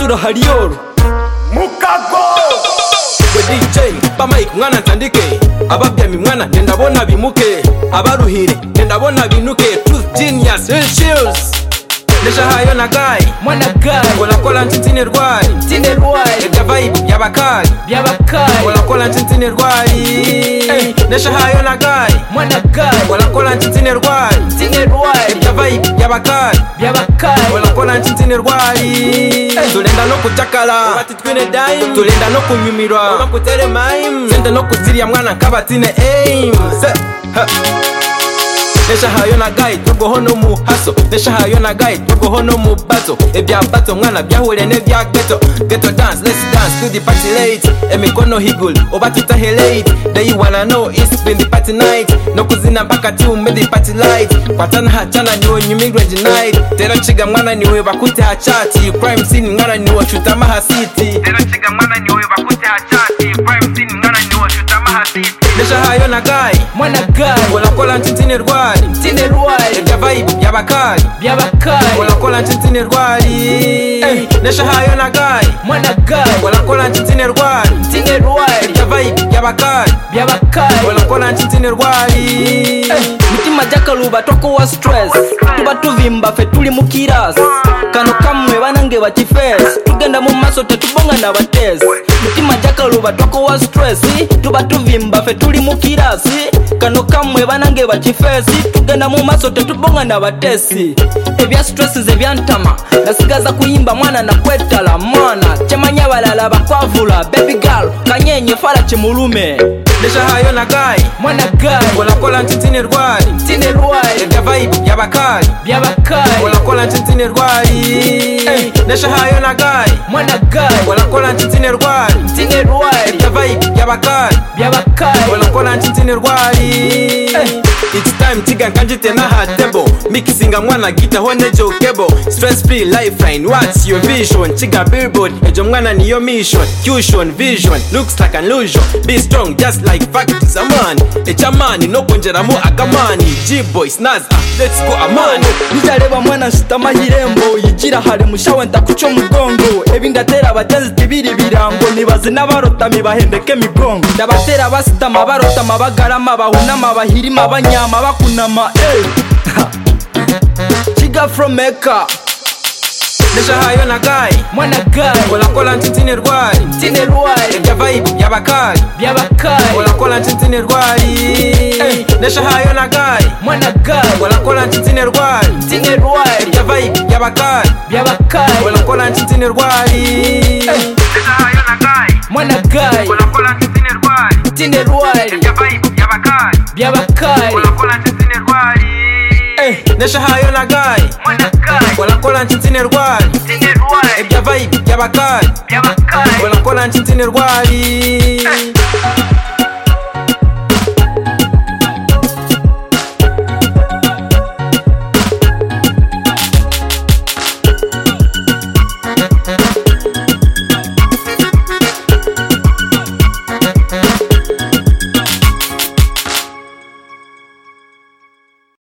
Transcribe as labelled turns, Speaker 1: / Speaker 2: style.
Speaker 1: Sura Harioro
Speaker 2: Mukago
Speaker 1: DJ Bamike mwana ntandike ababyami mwana ndabona bimuke abaruhire ndabona binuke Truth Genius Real Chills Nesha hayo na guy
Speaker 3: mwana guy
Speaker 1: Kola ntintine rwari Ega vibe byabakari Kola ntintine rwari Nesha hayo na guy
Speaker 3: mwana guy
Speaker 1: Kola ntintine rwari Ega vibe byabakari Kola ntintine rwari Tulenda no kuchakala Obati twine dime Tulenda no kunyumirwa Oba kutere mime Senda no kuziria mwana kabatine aim Nesha hayo na guy tugo hono mu haso Nesha hayo na guy tugo hono mu bato Ebya bato mwana byahure ne bya ghetto Ghetto dance, let's dance to the party late Emikono higul, oba tutahe late They wanna know it's been the party night No kuzina mpaka tu made the party light Patana hachana niwe nyumigrange night Tera chiga mwana niwe bakute hachati Crime scene mwana niwe shoota maha city
Speaker 2: Tera chiga mwana niwe bakute hachati Crime scene mwana niwe shoota maha city
Speaker 1: Nesha hayo na guy
Speaker 3: mwana guy
Speaker 1: Kola ntintine rwari Ega vibe byabakari Kola ntintine rwari Nesha hayo na guy
Speaker 3: mwana guy
Speaker 1: Kola ntintine rwari Ega vibe byabakari Kola ntintine rwari
Speaker 3: Mitima jakaluba twako wa stress Tuba tuvimba fe tuli mukirasi Kano kamwe banange bakifesi Tugenda mu maso tetubonga na batesi Mitima jakaluba twako wa stress Tuba tuvimba fe tuli mukirasi Kano kamwe banange bakifesi Tugenda mu maso tetubonga na batesi Ebya stress ze byantama Nasigaza kuyimba mwana na kwetala mwana Chemanya balala bakwavula baby girl Kanyenye fala chimulume
Speaker 1: Nesha hayo na guy
Speaker 3: mwana guy
Speaker 1: Kola ntintine rwari Ega vibe byabakari Kola ntintine rwari Nesha hayo na guy
Speaker 3: mwana guy
Speaker 1: Kola ntintine rwari Ega vibe byabakari Kola ntintine rwari It's time tiga nkanjite na hatebo Mikisinga mwana gita hone jokebo Stress free lifeline, what's your vision? Chiga billboard, ejo mwana niyo mission Fusion, vision, looks like an illusion Be strong just like facts, a man Echamani, no konjeramu akamani G-boys, Nas, let's go amani
Speaker 3: Nijareba mwana shitama hirembo Yijira hare mushawe ntakucho mugongo Ebindatera abagenzi tibiri birango Nibazi n'abarotami bahendeke migongo Ndabatera basitama barotama bagarama Bahunama bahirima banyama bakunama Chiga from Mecca
Speaker 1: Nesha hayo na guy
Speaker 3: mwana guy
Speaker 1: Kola ntintine rwari Ega vibe byabakari Kola ntintine rwari Nesha hayo na guy
Speaker 3: mwana guy
Speaker 1: Kola ntintine rwari Ega vibe byabakari Kola ntintine rwari
Speaker 2: Nesha hayo na guy
Speaker 3: mwana guy
Speaker 2: Kola ntintine rwari Ega vibe byabakari Kola ntintine rwari
Speaker 1: Nesha hayo na guy
Speaker 2: mwana guy
Speaker 1: Kola ntintine rwari Ega vibe byabakari Kola ntintine rwari